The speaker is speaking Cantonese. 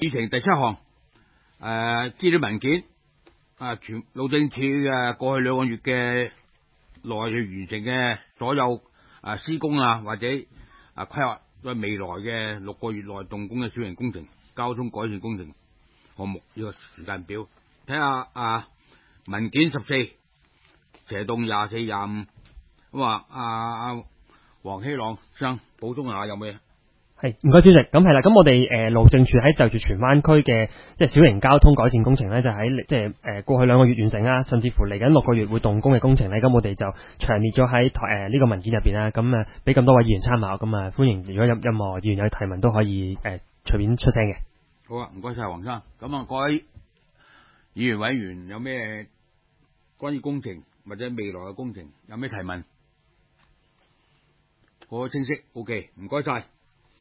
議程第7項，資料文件全路政署過去2個月嘅內去完成嘅所有施工或者規劃在未來嘅6個月內動工嘅小型工程、交通改善工程項目呢個時間表，睇下文件14斜洞24、25，咁啊黃希朗生補充下有咩？ 係，唔該主席。咁係啦，咁我哋路政署喺就住荃灣區嘅即係小型交通改善工程咧，就喺即係過去2個月完成啦，甚至乎嚟緊6個月會動工嘅工程咧，咁我哋就詳列咗喺呢個文件入邊啦。咁俾咁多位議員參考，咁歡迎如果有任何議員有提問都可以隨便出聲嘅。 好啊，唔該晒黃生。咁各位議員委員有咩關於工程或者未來嘅工程有咩提問？好清晰 ，OK， 唔該晒。